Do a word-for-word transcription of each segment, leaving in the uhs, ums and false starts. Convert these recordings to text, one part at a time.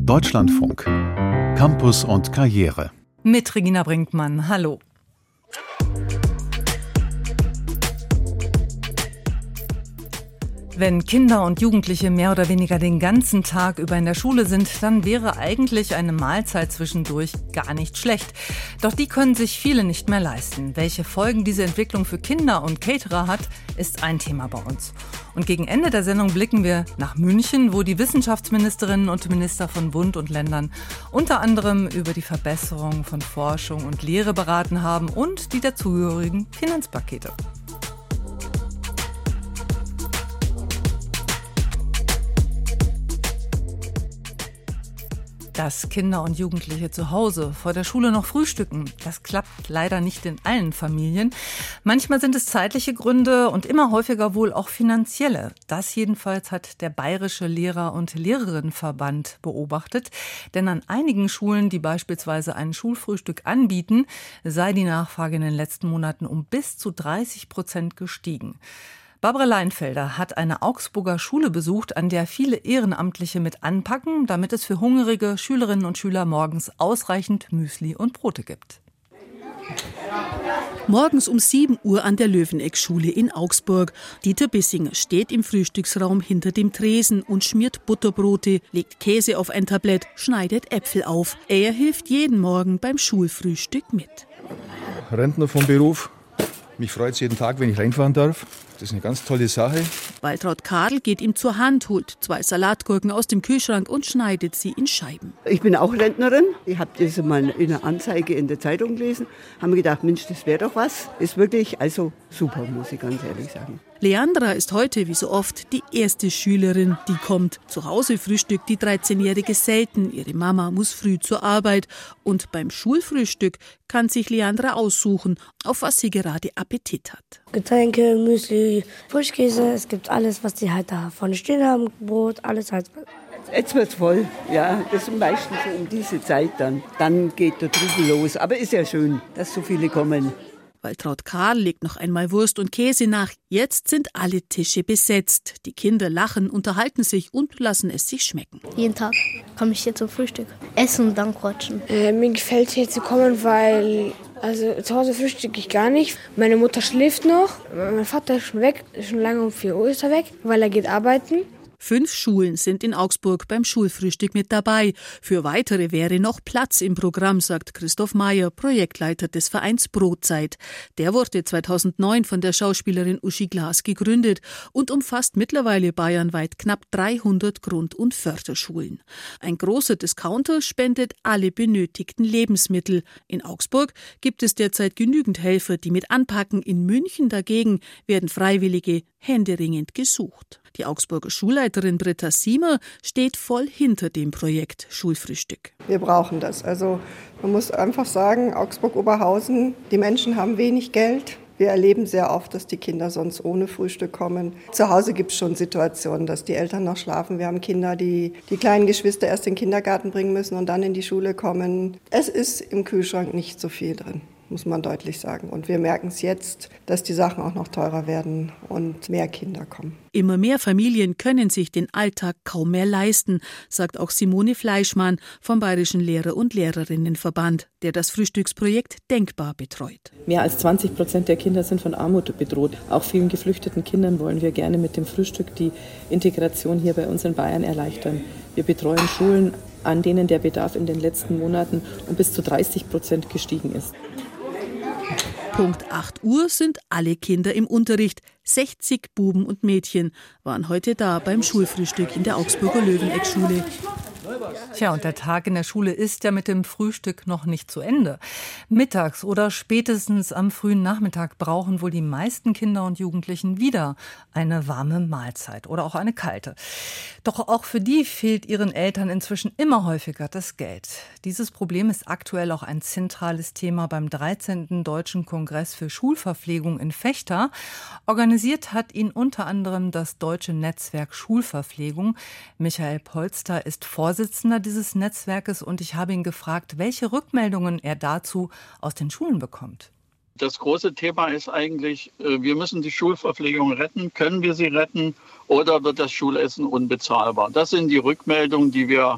Deutschlandfunk. Campus und Karriere. Mit Regina Brinkmann. Hallo. Wenn Kinder und Jugendliche mehr oder weniger den ganzen Tag über in der Schule sind, dann wäre eigentlich eine Mahlzeit zwischendurch gar nicht schlecht. Doch die können sich viele nicht mehr leisten. Welche Folgen diese Entwicklung für Kinder und Caterer hat, ist ein Thema bei uns. Und gegen Ende der Sendung blicken wir nach München, wo die Wissenschaftsministerinnen und Minister von Bund und Ländern unter anderem über die Verbesserung von Forschung und Lehre beraten haben und die dazugehörigen Finanzpakete. Dass Kinder und Jugendliche zu Hause vor der Schule noch frühstücken, das klappt leider nicht in allen Familien. Manchmal sind es zeitliche Gründe und immer häufiger wohl auch finanzielle. Das jedenfalls hat der Bayerische Lehrer- und Lehrerinnenverband beobachtet. Denn an einigen Schulen, die beispielsweise ein Schulfrühstück anbieten, sei die Nachfrage in den letzten Monaten um bis zu dreißig Prozent gestiegen. Barbara Leinfelder hat eine Augsburger Schule besucht, an der viele Ehrenamtliche mit anpacken, damit es für hungrige Schülerinnen und Schüler morgens ausreichend Müsli und Brote gibt. Morgens um sieben Uhr an der Löweneck-Schule in Augsburg. Dieter Bissinger steht im Frühstücksraum hinter dem Tresen und schmiert Butterbrote, legt Käse auf ein Tablett, schneidet Äpfel auf. Er hilft jeden Morgen beim Schulfrühstück mit. Rentner vom Beruf. Mich freut es jeden Tag, wenn ich reinfahren darf. Das ist eine ganz tolle Sache. Waltraud Kadel geht ihm zur Hand, holt zwei Salatgurken aus dem Kühlschrank und schneidet sie in Scheiben. Ich bin auch Rentnerin. Ich habe das mal in einer Anzeige in der Zeitung gelesen. Haben mir gedacht, Mensch, das wäre doch was. Ist wirklich also super, muss ich ganz ehrlich sagen. Leandra ist heute, wie so oft, die erste Schülerin, die kommt. Zu Hause frühstückt die dreizehnjährige selten. Ihre Mama muss früh zur Arbeit. Und beim Schulfrühstück kann sich Leandra aussuchen, auf was sie gerade Appetit hat. Getränke, Müsli, Frischkäse, es gibt alles, was die halt da vorne stehen haben, Brot, alles halt. Jetzt wird's voll, ja, das ist meistens so um diese Zeit dann. Dann geht der Trubel los, aber ist ja schön, dass so viele kommen. Waltraud Karl legt noch einmal Wurst und Käse nach. Jetzt sind alle Tische besetzt. Die Kinder lachen, unterhalten sich und lassen es sich schmecken. Jeden Tag komme ich hier zum Frühstück. Essen und dann quatschen. Äh, mir gefällt hier zu kommen, weil also zu Hause frühstücke ich gar nicht. Meine Mutter schläft noch. Mein Vater ist schon weg. Schon lange um vier Uhr ist er weg, weil er geht arbeiten. Fünf Schulen sind in Augsburg beim Schulfrühstück mit dabei. Für weitere wäre noch Platz im Programm, sagt Christoph Mayer, Projektleiter des Vereins Brotzeit. Der wurde zweitausendneun von der Schauspielerin Uschi Glas gegründet und umfasst mittlerweile bayernweit knapp dreihundert Grund- und Förderschulen. Ein großer Discounter spendet alle benötigten Lebensmittel. In Augsburg gibt es derzeit genügend Helfer, die mit anpacken. In München dagegen werden Freiwillige händeringend gesucht. Die Augsburger Schulleiterin Britta Siemer steht voll hinter dem Projekt Schulfrühstück. Wir brauchen das. Also man muss einfach sagen, Augsburg-Oberhausen, die Menschen haben wenig Geld. Wir erleben sehr oft, dass die Kinder sonst ohne Frühstück kommen. Zu Hause gibt es schon Situationen, dass die Eltern noch schlafen. Wir haben Kinder, die die kleinen Geschwister erst in den Kindergarten bringen müssen und dann in die Schule kommen. Es ist im Kühlschrank nicht so viel drin, muss man deutlich sagen. Und wir merken es jetzt, dass die Sachen auch noch teurer werden und mehr Kinder kommen. Immer mehr Familien können sich den Alltag kaum mehr leisten, sagt auch Simone Fleischmann vom Bayerischen Lehrer- und Lehrerinnenverband, der das Frühstücksprojekt Denkbar betreut. Mehr als zwanzig Prozent der Kinder sind von Armut bedroht. Auch vielen geflüchteten Kindern wollen wir gerne mit dem Frühstück die Integration hier bei uns in Bayern erleichtern. Wir betreuen Schulen, an denen der Bedarf in den letzten Monaten um bis zu dreißig Prozent gestiegen ist. Punkt acht Uhr sind alle Kinder im Unterricht. sechzig Buben und Mädchen waren heute da beim Schulfrühstück in der Augsburger Löweneck-Schule. Tja, und der Tag in der Schule ist ja mit dem Frühstück noch nicht zu Ende. Mittags oder spätestens am frühen Nachmittag brauchen wohl die meisten Kinder und Jugendlichen wieder eine warme Mahlzeit oder auch eine kalte. Doch auch für die fehlt ihren Eltern inzwischen immer häufiger das Geld. Dieses Problem ist aktuell auch ein zentrales Thema beim dreizehnten Deutschen Kongress für Schulverpflegung in Vechta. Organisiert hat ihn unter anderem das Deutsche Netzwerk Schulverpflegung. Michael Polster ist Vorsitzender dieses Netzwerkes und ich habe ihn gefragt, welche Rückmeldungen er dazu aus den Schulen bekommt. Das große Thema ist eigentlich, wir müssen die Schulverpflegung retten. Können wir sie retten oder wird das Schulessen unbezahlbar? Das sind die Rückmeldungen, die wir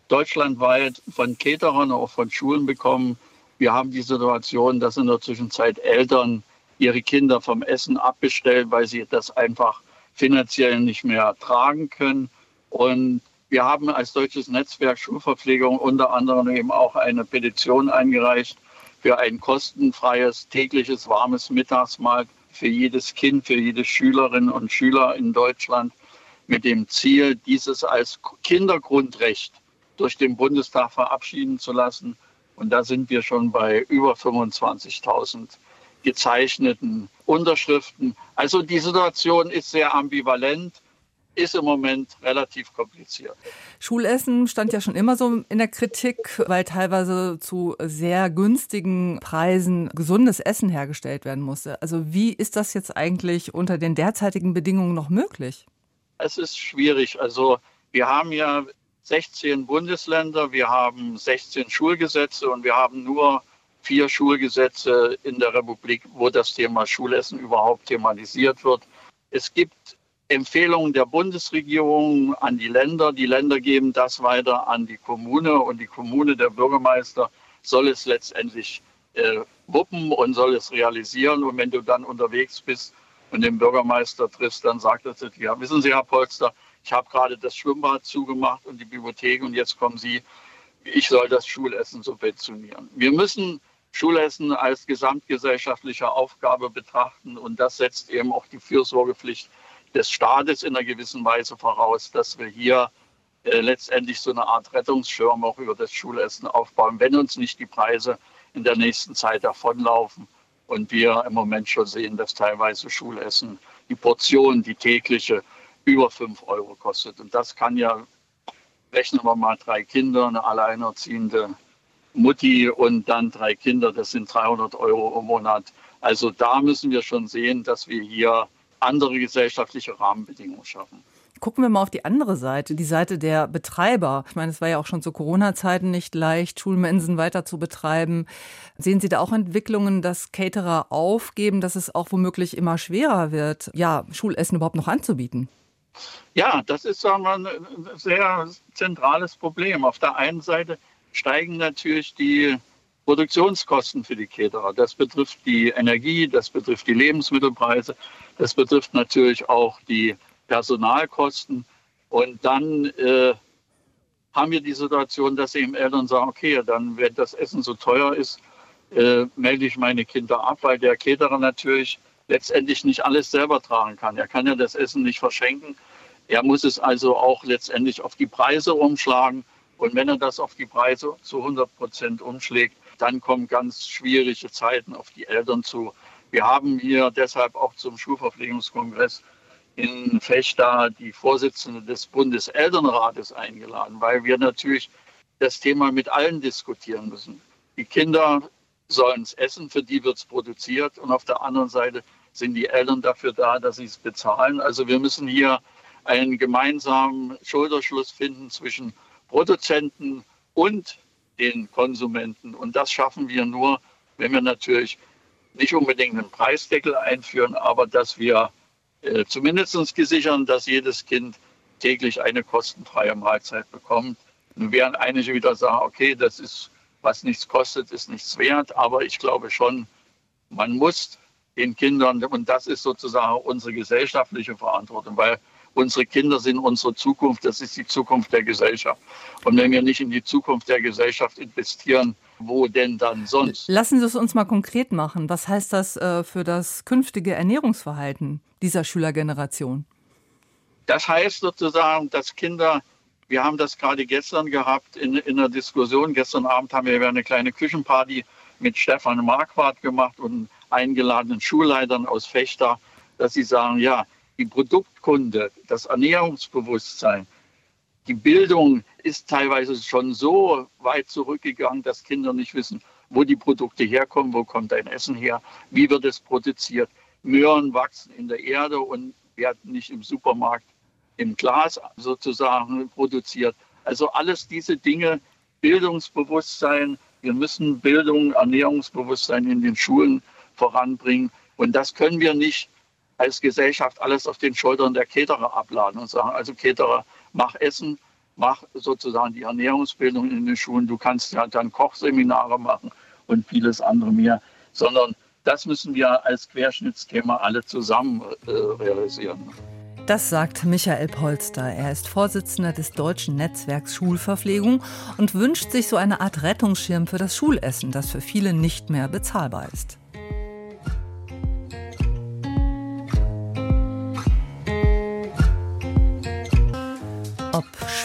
deutschlandweit von Caterern, auch von Schulen bekommen. Wir haben die Situation, dass in der Zwischenzeit Eltern ihre Kinder vom Essen abbestellen, weil sie das einfach finanziell nicht mehr tragen können. Und wir haben als Deutsches Netzwerk Schulverpflegung unter anderem eben auch eine Petition eingereicht für ein kostenfreies tägliches warmes Mittagsmahl für jedes Kind, für jede Schülerin und Schüler in Deutschland mit dem Ziel, dieses als Kindergrundrecht durch den Bundestag verabschieden zu lassen. Und da sind wir schon bei über fünfundzwanzigtausend gezeichneten Unterschriften. Also die Situation ist sehr ambivalent, ist im Moment relativ kompliziert. Schulessen stand ja schon immer so in der Kritik, weil teilweise zu sehr günstigen Preisen gesundes Essen hergestellt werden musste. Also wie ist das jetzt eigentlich unter den derzeitigen Bedingungen noch möglich? Es ist schwierig. Also wir haben ja sechzehn Bundesländer, wir haben sechzehn Schulgesetze und wir haben nur vier Schulgesetze in der Republik, wo das Thema Schulessen überhaupt thematisiert wird. Es gibt Empfehlungen der Bundesregierung an die Länder. Die Länder geben das weiter an die Kommune und die Kommune, der Bürgermeister, soll es letztendlich äh, wuppen und soll es realisieren. Und wenn du dann unterwegs bist und den Bürgermeister triffst, dann sagt er zu dir, wissen Sie, Herr Polster, ich habe gerade das Schwimmbad zugemacht und die Bibliothek und jetzt kommen Sie, ich soll das Schulessen subventionieren. Wir müssen Schulessen als gesamtgesellschaftliche Aufgabe betrachten und das setzt eben auch die Fürsorgepflicht des Staates in einer gewissen Weise voraus, dass wir hier äh, letztendlich so eine Art Rettungsschirm auch über das Schulessen aufbauen, wenn uns nicht die Preise in der nächsten Zeit davonlaufen und wir im Moment schon sehen, dass teilweise Schulessen, die Portion, die tägliche, über fünf Euro kostet. Und das kann ja, rechnen wir mal, drei Kinder, eine alleinerziehende Mutti und dann drei Kinder, das sind dreihundert Euro im Monat. Also da müssen wir schon sehen, dass wir hier andere gesellschaftliche Rahmenbedingungen schaffen. Gucken wir mal auf die andere Seite, die Seite der Betreiber. Ich meine, es war ja auch schon zu Corona-Zeiten nicht leicht, Schulmensen weiter zu betreiben. Sehen Sie da auch Entwicklungen, dass Caterer aufgeben, dass es auch womöglich immer schwerer wird, ja, Schulessen überhaupt noch anzubieten? Ja, das ist, sagen wir, ein sehr zentrales Problem. Auf der einen Seite steigen natürlich die Produktionskosten für die Caterer. Das betrifft die Energie, das betrifft die Lebensmittelpreise, das betrifft natürlich auch die Personalkosten. Und dann äh, haben wir die Situation, dass eben Eltern sagen, okay, dann, wenn das Essen so teuer ist, äh, melde ich meine Kinder ab, weil der Caterer natürlich letztendlich nicht alles selber tragen kann. Er kann ja das Essen nicht verschenken. Er muss es also auch letztendlich auf die Preise umschlagen. Und wenn er das auf die Preise zu hundert Prozent umschlägt, dann kommen ganz schwierige Zeiten auf die Eltern zu. Wir haben hier deshalb auch zum Schulverpflegungskongress in Vechta die Vorsitzende des Bundeselternrates eingeladen, weil wir natürlich das Thema mit allen diskutieren müssen. Die Kinder sollen es essen, für die wird es produziert. Und auf der anderen Seite sind die Eltern dafür da, dass sie es bezahlen. Also wir müssen hier einen gemeinsamen Schulterschluss finden zwischen Produzenten und den Konsumenten. Und das schaffen wir nur, wenn wir natürlich nicht unbedingt einen Preisdeckel einführen, aber dass wir äh, zumindest gesichern, dass jedes Kind täglich eine kostenfreie Mahlzeit bekommt. Und während einige wieder sagen, okay, das ist, was nichts kostet, ist nichts wert. Aber ich glaube schon, man muss den Kindern, und das ist sozusagen unsere gesellschaftliche Verantwortung, weil unsere Kinder sind unsere Zukunft, das ist die Zukunft der Gesellschaft. Und wenn wir nicht in die Zukunft der Gesellschaft investieren, wo denn dann sonst? Lassen Sie es uns mal konkret machen. Was heißt das äh, für das künftige Ernährungsverhalten dieser Schülergeneration? Das heißt sozusagen, dass Kinder, wir haben das gerade gestern gehabt in, in der Diskussion, gestern Abend haben wir eine kleine Küchenparty mit Stefan Marquardt gemacht und eingeladenen Schulleitern aus Vechta, dass sie sagen, ja, die Produktkunde, das Ernährungsbewusstsein, die Bildung ist teilweise schon so weit zurückgegangen, dass Kinder nicht wissen, wo die Produkte herkommen, wo kommt ein Essen her, wie wird es produziert. Möhren wachsen in der Erde und werden nicht im Supermarkt im Glas sozusagen produziert. Also alles diese Dinge, Bildungsbewusstsein, wir müssen Bildung, Ernährungsbewusstsein in den Schulen voranbringen. Und das können wir nicht als Gesellschaft alles auf den Schultern der Caterer abladen und sagen, also Caterer, mach Essen, mach sozusagen die Ernährungsbildung in den Schulen. Du kannst ja dann Kochseminare machen und vieles andere mehr, sondern das müssen wir als Querschnittsthema alle zusammen äh, realisieren. Das sagt Michael Polster. Er ist Vorsitzender des Deutschen Netzwerks Schulverpflegung und wünscht sich so eine Art Rettungsschirm für das Schulessen, das für viele nicht mehr bezahlbar ist. Ob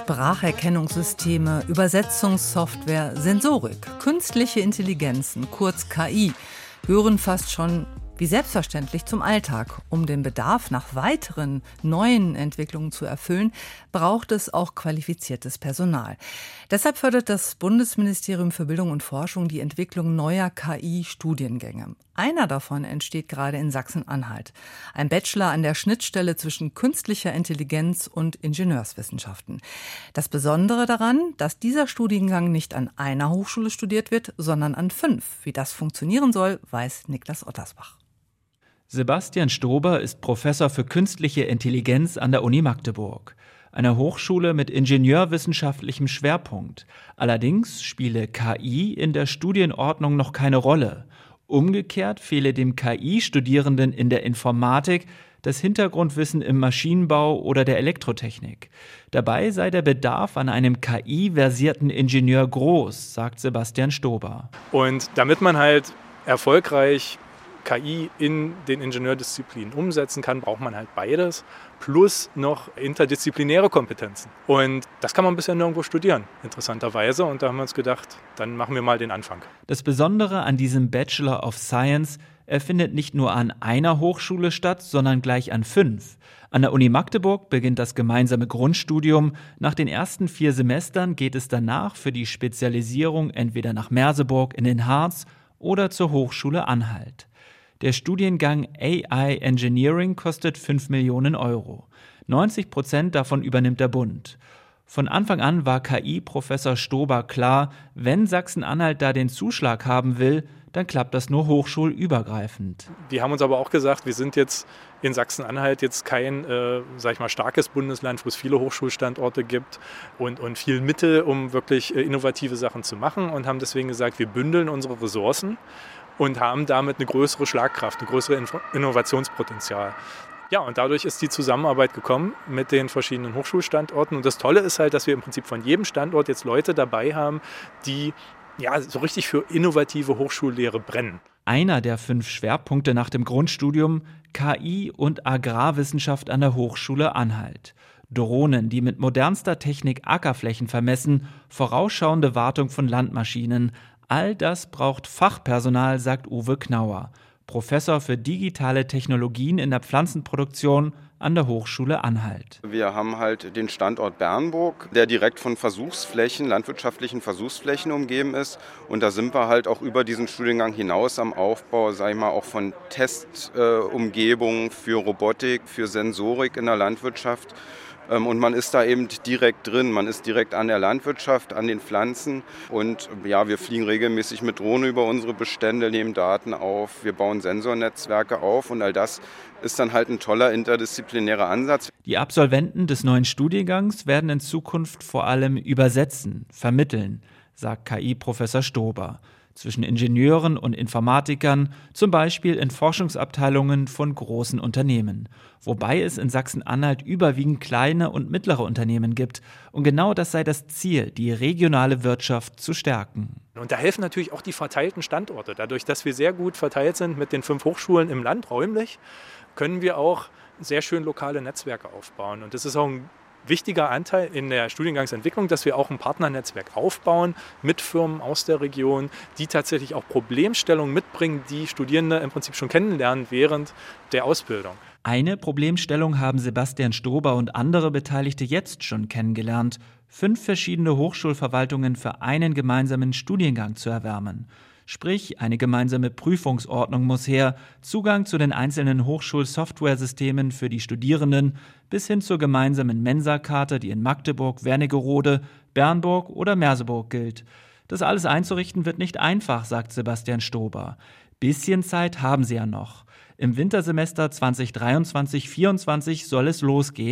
Spracherkennungssysteme, Übersetzungssoftware, Sensorik, künstliche Intelligenzen, kurz K I, gehören fast schon wie selbstverständlich zum Alltag. Um den Bedarf nach weiteren neuen Entwicklungen zu erfüllen, braucht es auch qualifiziertes Personal. Deshalb fördert das Bundesministerium für Bildung und Forschung die Entwicklung neuer K I-Studiengänge. Einer davon entsteht gerade in Sachsen-Anhalt. Ein Bachelor an der Schnittstelle zwischen künstlicher Intelligenz und Ingenieurswissenschaften. Das Besondere daran, dass dieser Studiengang nicht an einer Hochschule studiert wird, sondern an fünf. Wie das funktionieren soll, weiß Niklas Ottersbach. Sebastian Stober ist Professor für künstliche Intelligenz an der Uni Magdeburg, einer Hochschule mit ingenieurwissenschaftlichem Schwerpunkt. Allerdings spiele K I in der Studienordnung noch keine Rolle. Umgekehrt fehle dem K I-Studierenden in der Informatik das Hintergrundwissen im Maschinenbau oder der Elektrotechnik. Dabei sei der Bedarf an einem K I-versierten Ingenieur groß, sagt Sebastian Stober. Und damit man halt erfolgreich K I in den Ingenieurdisziplinen umsetzen kann, braucht man halt beides, plus noch interdisziplinäre Kompetenzen. Und das kann man bisher nirgendwo studieren, interessanterweise. Und da haben wir uns gedacht, dann machen wir mal den Anfang. Das Besondere an diesem Bachelor of Science, er findet nicht nur an einer Hochschule statt, sondern gleich an fünf. An der Uni Magdeburg beginnt das gemeinsame Grundstudium. Nach den ersten vier Semestern geht es danach für die Spezialisierung entweder nach Merseburg in den Harz oder zur Hochschule Anhalt. Der Studiengang A I Engineering kostet fünf Millionen Euro. neunzig Prozent davon übernimmt der Bund. Von Anfang an war K I-Professor Stober klar, wenn Sachsen-Anhalt da den Zuschlag haben will, dann klappt das nur hochschulübergreifend. Wir haben uns aber auch gesagt, wir sind jetzt in Sachsen-Anhalt jetzt kein, äh, sag ich mal, starkes Bundesland, wo es viele Hochschulstandorte gibt und, und viel Mittel, um wirklich äh, innovative Sachen zu machen, und haben deswegen gesagt, wir bündeln unsere Ressourcen und haben damit eine größere Schlagkraft, ein größeres Innovationspotenzial. Ja, und dadurch ist die Zusammenarbeit gekommen mit den verschiedenen Hochschulstandorten. Und das Tolle ist halt, dass wir im Prinzip von jedem Standort jetzt Leute dabei haben, die ja so richtig für innovative Hochschullehre brennen. Einer der fünf Schwerpunkte nach dem Grundstudium: K I und Agrarwissenschaft an der Hochschule Anhalt. Drohnen, die mit modernster Technik Ackerflächen vermessen, vorausschauende Wartung von Landmaschinen. All das braucht Fachpersonal, sagt Uwe Knauer, Professor für digitale Technologien in der Pflanzenproduktion an der Hochschule Anhalt. Wir haben halt den Standort Bernburg, der direkt von Versuchsflächen, landwirtschaftlichen Versuchsflächen umgeben ist. Und da sind wir halt auch über diesen Studiengang hinaus am Aufbau, sag ich mal, auch von Testumgebungen äh, für Robotik, für Sensorik in der Landwirtschaft. Und man ist da eben direkt drin, man ist direkt an der Landwirtschaft, an den Pflanzen, und ja, wir fliegen regelmäßig mit Drohnen über unsere Bestände, nehmen Daten auf, wir bauen Sensornetzwerke auf, und all das ist dann halt ein toller interdisziplinärer Ansatz. Die Absolventen des neuen Studiengangs werden in Zukunft vor allem übersetzen, vermitteln, sagt K I-Professor Stober. Zwischen Ingenieuren und Informatikern, zum Beispiel in Forschungsabteilungen von großen Unternehmen. Wobei es in Sachsen-Anhalt überwiegend kleine und mittlere Unternehmen gibt. Und genau das sei das Ziel, die regionale Wirtschaft zu stärken. Und da helfen natürlich auch die verteilten Standorte. Dadurch, dass wir sehr gut verteilt sind mit den fünf Hochschulen im Land räumlich, können wir auch sehr schön lokale Netzwerke aufbauen. Und das ist auch ein wichtiger Anteil in der Studiengangsentwicklung, dass wir auch ein Partnernetzwerk aufbauen mit Firmen aus der Region, die tatsächlich auch Problemstellungen mitbringen, die Studierende im Prinzip schon kennenlernen während der Ausbildung. Eine Problemstellung haben Sebastian Stober und andere Beteiligte jetzt schon kennengelernt: fünf verschiedene Hochschulverwaltungen für einen gemeinsamen Studiengang zu erwärmen. Sprich, eine gemeinsame Prüfungsordnung muss her, Zugang zu den einzelnen Hochschulsoftwaresystemen für die Studierenden bis hin zur gemeinsamen Mensa-Karte, die in Magdeburg, Wernigerode, Bernburg oder Merseburg gilt. Das alles einzurichten wird nicht einfach, sagt Sebastian Stober. Bisschen Zeit haben sie ja noch. Im Wintersemester zwanzig dreiundzwanzig vierundzwanzig soll es losgehen.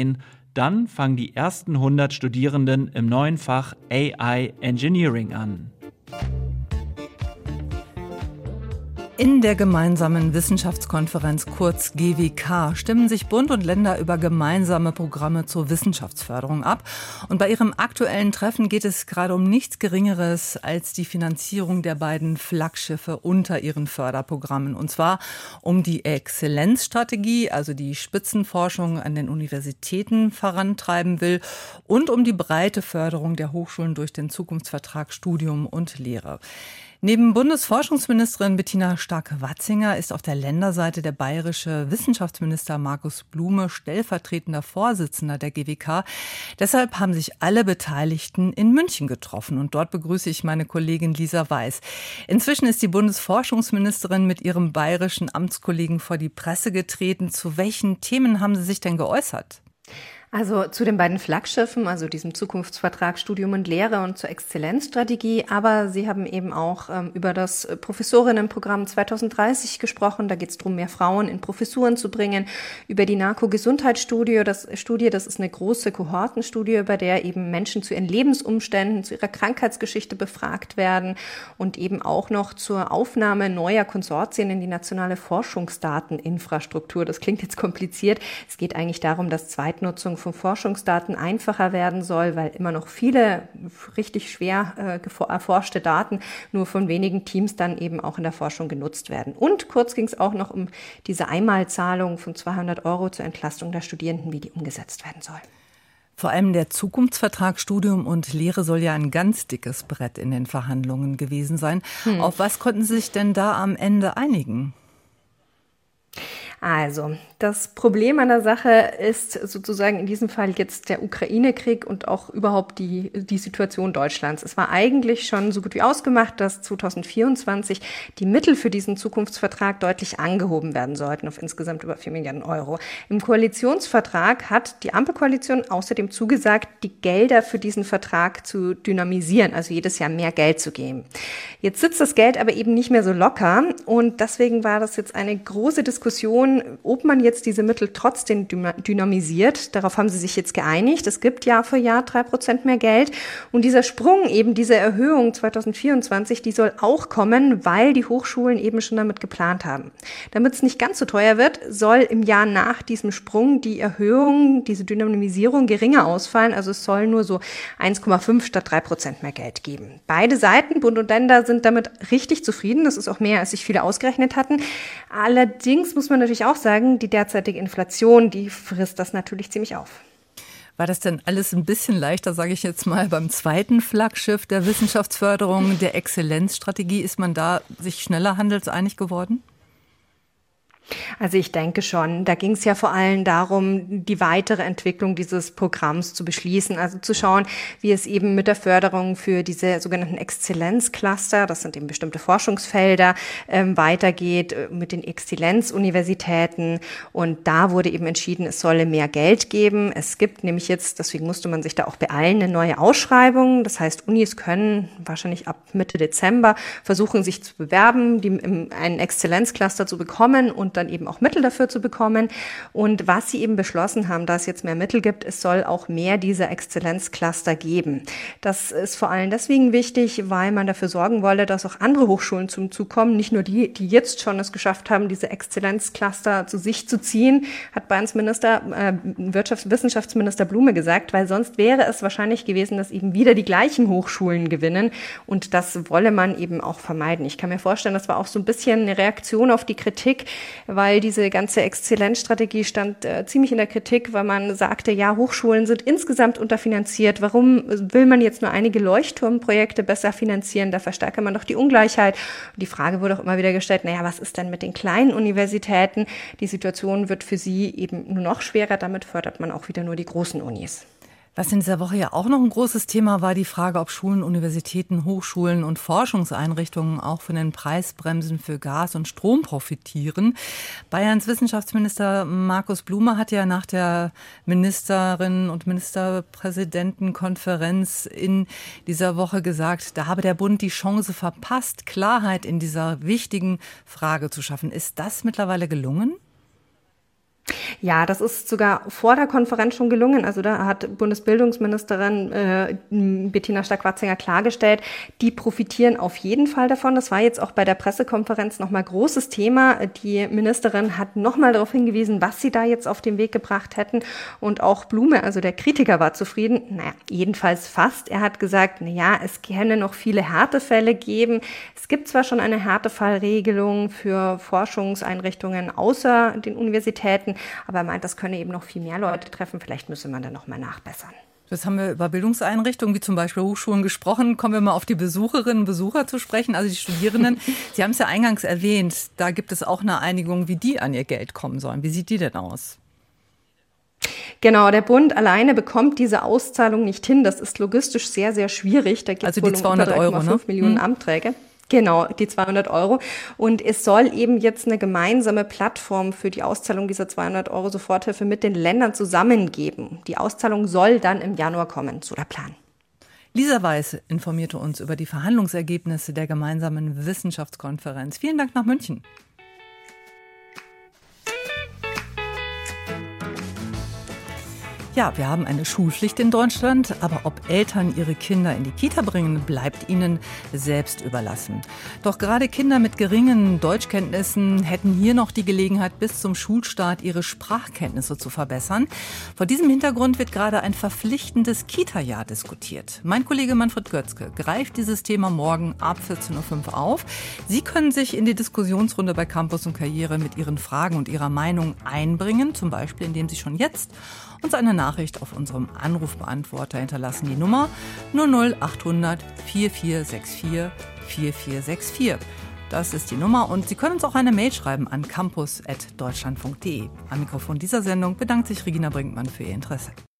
Dann fangen die ersten hundert Studierenden im neuen Fach A I Engineering an. In der gemeinsamen Wissenschaftskonferenz kurz G W K stimmen sich Bund und Länder über gemeinsame Programme zur Wissenschaftsförderung ab. Und bei ihrem aktuellen Treffen geht es gerade um nichts Geringeres als die Finanzierung der beiden Flaggschiffe unter ihren Förderprogrammen. Und zwar um die Exzellenzstrategie, also die Spitzenforschung an den Universitäten vorantreiben will, und um die breite Förderung der Hochschulen durch den Zukunftsvertrag Studium und Lehre. Neben Bundesforschungsministerin Bettina Stark-Watzinger ist auf der Länderseite der bayerische Wissenschaftsminister Markus Blume stellvertretender Vorsitzender der G W K. Deshalb haben sich alle Beteiligten in München getroffen. Und dort begrüße ich meine Kollegin Lisa Weiß. Inzwischen ist die Bundesforschungsministerin mit ihrem bayerischen Amtskollegen vor die Presse getreten. Zu welchen Themen haben Sie sich denn geäußert? Also zu den beiden Flaggschiffen, also diesem Zukunftsvertrag Studium und Lehre und zur Exzellenzstrategie. Aber Sie haben eben auch ähm, über das Professorinnenprogramm zwanzig dreißig gesprochen. Da geht es darum, mehr Frauen in Professuren zu bringen. Über die Narko-Gesundheitsstudie, das Studie, das ist eine große Kohortenstudie, bei der eben Menschen zu ihren Lebensumständen, zu ihrer Krankheitsgeschichte befragt werden. Und eben auch noch zur Aufnahme neuer Konsortien in die nationale Forschungsdateninfrastruktur. Das klingt jetzt kompliziert. Es geht eigentlich darum, dass Zweitnutzung von Forschungsdaten einfacher werden soll, weil immer noch viele richtig schwer äh, erforschte Daten nur von wenigen Teams dann eben auch in der Forschung genutzt werden. Und kurz ging es auch noch um diese Einmalzahlung von zweihundert Euro zur Entlastung der Studierenden, wie die umgesetzt werden soll. Vor allem der Zukunftsvertrag Studium und Lehre soll ja ein ganz dickes Brett in den Verhandlungen gewesen sein. Hm. Auf was konnten Sie sich denn da am Ende einigen? Also, das Problem an der Sache ist sozusagen in diesem Fall jetzt der Ukraine-Krieg und auch überhaupt die, die Situation Deutschlands. Es war eigentlich schon so gut wie ausgemacht, dass zwanzig vierundzwanzig die Mittel für diesen Zukunftsvertrag deutlich angehoben werden sollten auf insgesamt über vier Milliarden Euro. Im Koalitionsvertrag hat die Ampelkoalition außerdem zugesagt, die Gelder für diesen Vertrag zu dynamisieren, also jedes Jahr mehr Geld zu geben. Jetzt sitzt das Geld aber eben nicht mehr so locker und deswegen war das jetzt eine große Diskussion, ob man jetzt diese Mittel trotzdem dynamisiert. Darauf haben sie sich jetzt geeinigt. Es gibt Jahr für Jahr drei Prozent mehr Geld. Und dieser Sprung, eben diese Erhöhung zwanzig vierundzwanzig, die soll auch kommen, weil die Hochschulen eben schon damit geplant haben. Damit es nicht ganz so teuer wird, soll im Jahr nach diesem Sprung die Erhöhung, diese Dynamisierung geringer ausfallen. Also es soll nur so eins Komma fünf statt drei Prozent mehr Geld geben. Beide Seiten, Bund und Länder, sind damit richtig zufrieden. Das ist auch mehr, als sich viele ausgerechnet hatten. Allerdings muss man natürlich auch sagen, die derzeitige Inflation, die frisst das natürlich ziemlich auf. War das denn alles ein bisschen leichter, sage ich jetzt mal, beim zweiten Flaggschiff der Wissenschaftsförderung, der Exzellenzstrategie? Ist man da sich schneller handelseinig geworden? Also ich denke schon, da ging es ja vor allem darum, die weitere Entwicklung dieses Programms zu beschließen, also zu schauen, wie es eben mit der Förderung für diese sogenannten Exzellenzcluster, das sind eben bestimmte Forschungsfelder, ähm, weitergeht, mit den Exzellenzuniversitäten. Und da wurde eben entschieden, es solle mehr Geld geben. Es gibt nämlich jetzt, deswegen musste man sich da auch beeilen, eine neue Ausschreibung. Das heißt, Unis können wahrscheinlich ab Mitte Dezember versuchen, sich zu bewerben, die, einen Exzellenzcluster zu bekommen und dann eben auch Mittel dafür zu bekommen. Und was sie eben beschlossen haben, da es jetzt mehr Mittel gibt, es soll auch mehr dieser Exzellenzcluster geben. Das ist vor allem deswegen wichtig, weil man dafür sorgen wolle, dass auch andere Hochschulen zum Zug kommen, nicht nur die, die jetzt schon es geschafft haben, diese Exzellenzcluster zu sich zu ziehen, hat Bayerns Minister, äh, Wirtschafts- Wissenschaftsminister Blume gesagt, weil sonst wäre es wahrscheinlich gewesen, dass eben wieder die gleichen Hochschulen gewinnen und das wolle man eben auch vermeiden. Ich kann mir vorstellen, das war auch so ein bisschen eine Reaktion auf die Kritik, weil diese ganze Exzellenzstrategie stand äh, ziemlich in der Kritik, weil man sagte, ja, Hochschulen sind insgesamt unterfinanziert. Warum will man jetzt nur einige Leuchtturmprojekte besser finanzieren? Da verstärke man doch die Ungleichheit. Und die Frage wurde auch immer wieder gestellt, naja, was ist denn mit den kleinen Universitäten? Die Situation wird für sie eben nur noch schwerer. Damit fördert man auch wieder nur die großen Unis. Was in dieser Woche ja auch noch ein großes Thema war, die Frage, ob Schulen, Universitäten, Hochschulen und Forschungseinrichtungen auch von den Preisbremsen für Gas und Strom profitieren. Bayerns Wissenschaftsminister Markus Blume hat ja nach der Ministerinnen- und Ministerpräsidentenkonferenz in dieser Woche gesagt, da habe der Bund die Chance verpasst, Klarheit in dieser wichtigen Frage zu schaffen. Ist das mittlerweile gelungen? Ja, das ist sogar vor der Konferenz schon gelungen. Also da hat Bundesbildungsministerin äh, Bettina Stark-Watzinger klargestellt, die profitieren auf jeden Fall davon. Das war jetzt auch bei der Pressekonferenz nochmal großes Thema. Die Ministerin hat nochmal darauf hingewiesen, was sie da jetzt auf den Weg gebracht hätten. Und auch Blume, also der Kritiker, war zufrieden. Naja, jedenfalls fast. Er hat gesagt, naja, es könne noch viele Härtefälle geben. Es gibt zwar schon eine Härtefallregelung für Forschungseinrichtungen außer den Universitäten, aber er meint, das könne eben noch viel mehr Leute treffen. Vielleicht müsse man da noch mal nachbessern. Jetzt haben wir über Bildungseinrichtungen wie zum Beispiel Hochschulen gesprochen. Kommen wir mal auf die Besucherinnen und Besucher zu sprechen, also die Studierenden. Sie haben es ja eingangs erwähnt, da gibt es auch eine Einigung, wie die an ihr Geld kommen sollen. Wie sieht die denn aus? Genau, der Bund alleine bekommt diese Auszahlung nicht hin. Das ist logistisch sehr, sehr schwierig. Da gibt es also die zweihundert um Euro, fünf ne? Millionen Anträge. Genau, die zweihundert Euro. Und es soll eben jetzt eine gemeinsame Plattform für die Auszahlung dieser zweihundert Euro Soforthilfe mit den Ländern zusammengeben. Die Auszahlung soll dann im Januar kommen, so der Plan. Lisa Weiß informierte uns über die Verhandlungsergebnisse der gemeinsamen Wissenschaftskonferenz. Vielen Dank nach München. Ja, wir haben eine Schulpflicht in Deutschland, aber ob Eltern ihre Kinder in die Kita bringen, bleibt ihnen selbst überlassen. Doch gerade Kinder mit geringen Deutschkenntnissen hätten hier noch die Gelegenheit, bis zum Schulstart ihre Sprachkenntnisse zu verbessern. Vor diesem Hintergrund wird gerade ein verpflichtendes Kita-Jahr diskutiert. Mein Kollege Manfred Götzke greift dieses Thema morgen ab vierzehn Uhr fünf auf. Sie können sich in die Diskussionsrunde bei Campus und Karriere mit Ihren Fragen und Ihrer Meinung einbringen, zum Beispiel indem Sie schon jetzt uns eine Nachricht auf unserem Anrufbeantworter hinterlassen. Die Nummer null null achthundert vierundvierzig vierundvierzig vierundvierzig vierundvierzig. Das ist die Nummer und Sie können uns auch eine Mail schreiben an campus at deutschlandfunk punkt de. Am Mikrofon dieser Sendung bedankt sich Regina Brinkmann für Ihr Interesse.